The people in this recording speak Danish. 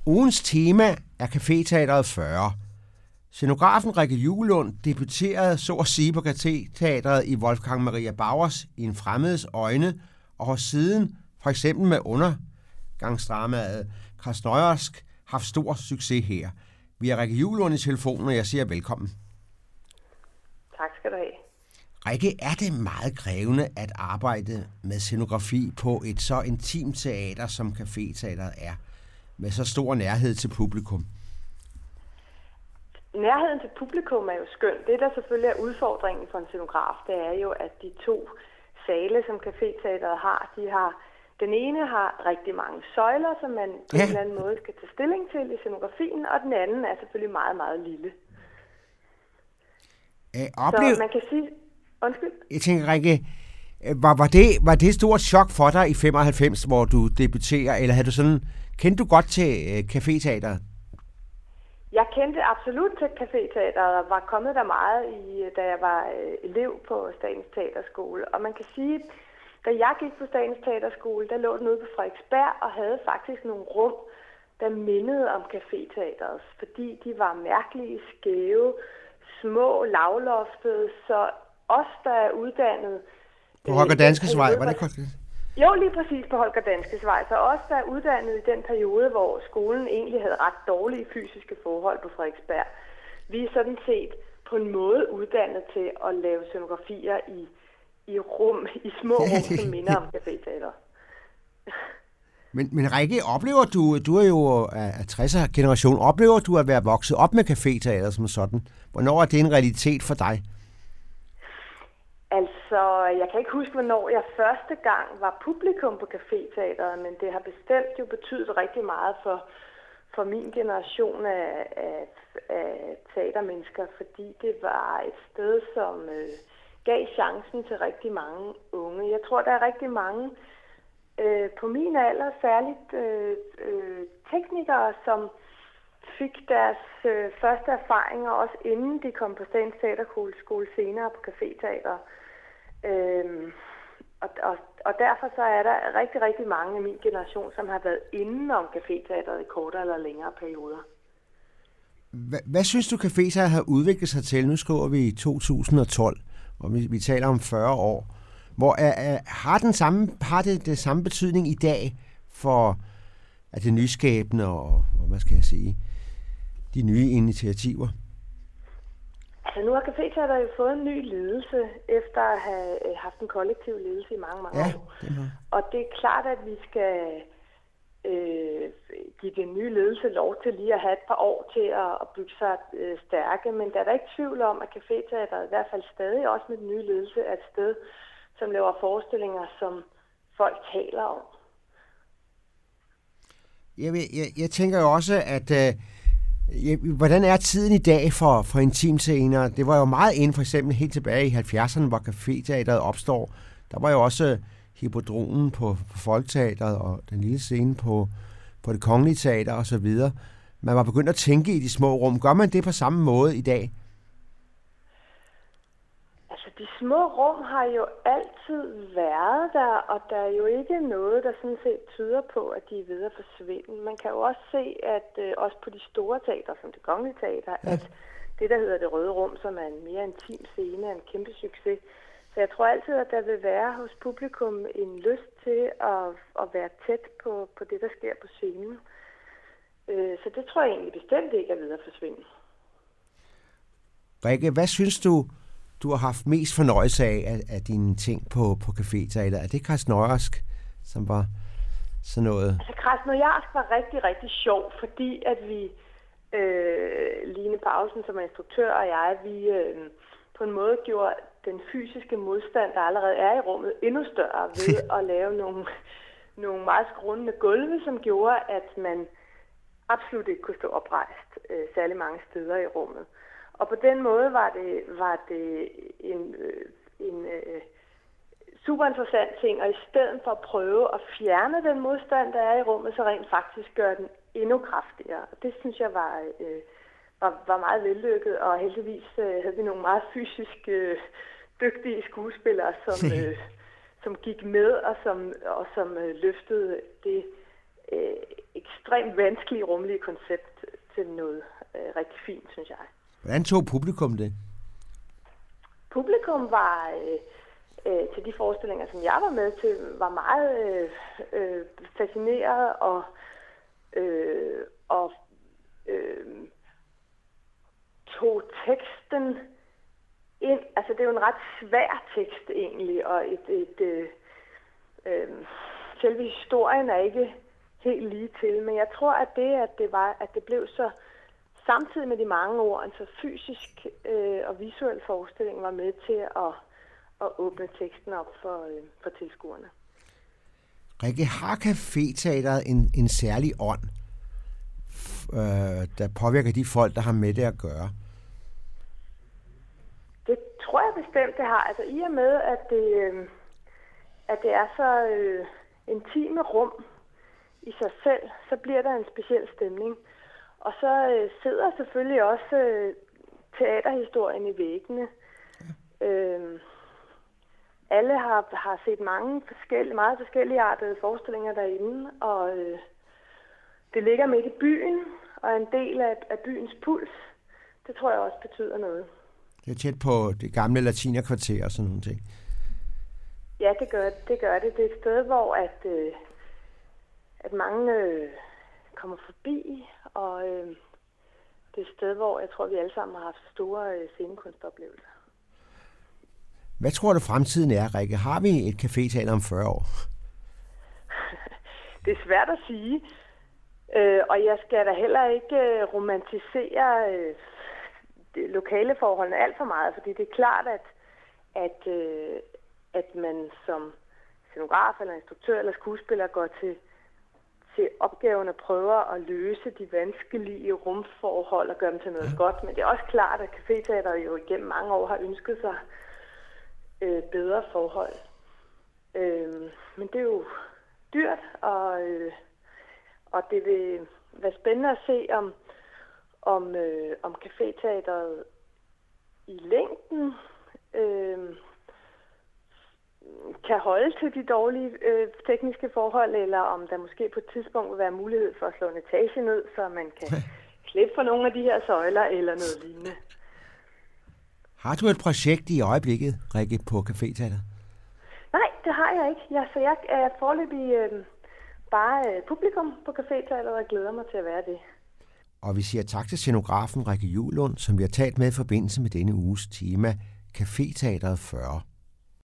Ugens tema er Caféteatret 40. Scenografen Rikke Juulund debuterede så at sige på Caféteatret i Wolfgang Maria Bauers I en fremmedes øjne, og har siden, for eksempel med undergangsdramaet Krasnojarsk, haft stor succes her. Vi har Rikke Juulund i telefonen, og jeg siger velkommen. Tak skal du have. Rikke, er det meget krævende at arbejde med scenografi på et så intimt teater, som Caféteatret er, med så stor nærhed til publikum? Nærheden til publikum er jo skøn. Det, der selvfølgelig er udfordringen for en scenograf, det er jo, at de to sale, som Caféteatret har, den ene har rigtig mange søjler, som man på en eller anden måde skal tage stilling til i scenografien, og den anden er selvfølgelig meget, meget lille. Så man kan sige... Undskyld? Jeg tænker, Rikke, var det et stort chok for dig i 95, hvor du debuterer, eller havde du kendte du godt til Caféteatret? Jeg kendte absolut til Caféteatret og var kommet der meget, da jeg var elev på Statens Teaterskole. Og man kan sige, da jeg gik på Statens Teaterskole, der lå den ude på Frederiksberg og havde faktisk nogle rum, der mindede om Caféteatret, fordi de var mærkelige, skæve, små, lavloftede, så os, der er uddannet... På Holger Danskes Vej, var det godt? Jo, lige præcis på Holger Danskes Vej. Så os, der er uddannet i den periode, hvor skolen egentlig havde ret dårlige fysiske forhold på Frederiksberg, vi er sådan set på en måde uddannet til at lave scenografier i rum, i små rum, som minder om Caféteatret. Men Rikke, oplever du er jo af 60'er-generation, oplever du at være vokset op med Caféteatret som sådan? Hvornår er det en realitet for dig? Altså, jeg kan ikke huske, hvornår jeg første gang var publikum på Caféteatret, men det har bestemt jo betydet rigtig meget for min generation af teatermennesker, fordi det var et sted, som gav chancen til rigtig mange unge. Jeg tror, der er rigtig mange på min alder, særligt teknikere, som fik deres første erfaringer, også inden de kom på Statens Teaterskole senere på Caféteatret. Og derfor så er der rigtig, rigtig mange af min generation, som har været inde om Caféteatret i kortere eller længere perioder. Hvad synes du, Caféteatret har udviklet sig til? Nu skriver vi i 2012, og vi taler om 40 år. Hvor har det det samme betydning i dag for at det nyskabende og hvad skal jeg sige, de nye initiativer? Altså nu har Caféteatret jo fået en ny ledelse, efter at have haft en kollektiv ledelse i mange år. Og det er klart, at vi skal give den nye ledelse lov til lige at have et par år til at bygge sig stærke. Men der er der ikke tvivl om, at Caféteatret i hvert fald stadig også med den nye ledelse er et sted, som laver forestillinger, som folk taler om. Jeg tænker jo også, at hvordan er tiden i dag for intimscener? Det var jo meget inden, for eksempel helt tilbage i 70'erne, hvor Caféteatret opstår. Der var jo også Hippodromen på Folketeatret og den lille scene på Det Kongelige Teater og så videre. Man var begyndt at tænke i de små rum. Gør man det på samme måde i dag? Altså, de små rum har jo altid været der, og der er jo ikke noget, der sådan set tyder på, at de er ved at forsvinde. Man kan jo også se, at også på de store teater, som Det Kongelige Teater, at det, der hedder Det Røde Rum, som er en mere intim scene, er en kæmpe succes. Så jeg tror altid, at der vil være hos publikum en lyst til at være tæt på det, der sker på scenen. Så det tror jeg egentlig bestemt ikke er ved at forsvinde. Rikke, hvad synes du har haft mest fornøjelse af dine ting på Caféteatret? Er det Krasnojarsk, som var sådan noget? Altså, Krasnojarsk var rigtig, rigtig sjov, fordi at vi, Line Paulsen som er instruktør og jeg, vi på en måde gjorde den fysiske modstand, der allerede er i rummet, endnu større ved at lave nogle meget skrånende gulve, som gjorde, at man absolut ikke kunne stå oprejst særlig mange steder i rummet. Og på den måde var det en super interessant ting, og i stedet for at prøve at fjerne den modstand, der er i rummet, så rent faktisk gøre den endnu kraftigere. Og det synes jeg var meget vellykket, og heldigvis havde vi nogle meget fysisk dygtige skuespillere, som gik med og som løftede det ekstremt vanskelige, rummelige koncept til noget rigtig fint, synes jeg. Hvordan tog publikum det? Publikum var til de forestillinger, som jeg var med til, var meget fascineret og tog teksten ind. Altså, det er jo en ret svær tekst egentlig, og selve historien er ikke helt lige til, men jeg tror, at det blev så samtidig med de mange ord, en så fysisk og visuel forestilling var med til at åbne teksten op for tilskuerne. Rikke, har Caféteatret en særlig ånd, der påvirker de folk, der har med det at gøre? Det tror jeg bestemt, det har. Altså i og med, at det er så intime rum i sig selv, så bliver der en speciel stemning. Og så sidder selvfølgelig også teaterhistorien i væggene. Alle har set mange meget forskelligartede forestillinger derinde, og det ligger midt i byen, og er en del af byens puls. Det tror jeg også betyder noget. Det er tæt på det gamle latinerkvarter og sådan nogle ting. Ja, det gør det. Det er et sted, hvor at mange kommer forbi, og det er et sted, hvor jeg tror, vi alle sammen har haft store scenekunstoplevelser. Hvad tror du fremtiden er, Rikke? Har vi et caféteater om 40 år? Det er svært at sige, og jeg skal da heller ikke romantisere lokale forholdene alt for meget, fordi det er klart, at man som scenograf eller instruktør eller skuespiller går til opgaven og prøver at løse de vanskelige rumforhold og gøre dem til noget godt. Men det er også klart, at Caféteatret jo igennem mange år har ønsket sig bedre forhold. Men det er jo dyrt, og det vil være spændende at se, om Caféteatret i længden kan holde til de dårlige tekniske forhold, eller om der måske på et tidspunkt vil være mulighed for at slå en etage ned, så man kan slippe for nogle af de her søjler eller noget lignende. Har du et projekt i øjeblikket, Rikke, på Caféteatret? Nej, det har jeg ikke. Så jeg er foreløbig bare publikum på Caféteatret, og jeg glæder mig til at være det. Og vi siger tak til scenografen Rikke Juhlund, som vi har talt med i forbindelse med denne uges tema Caféteatret 40.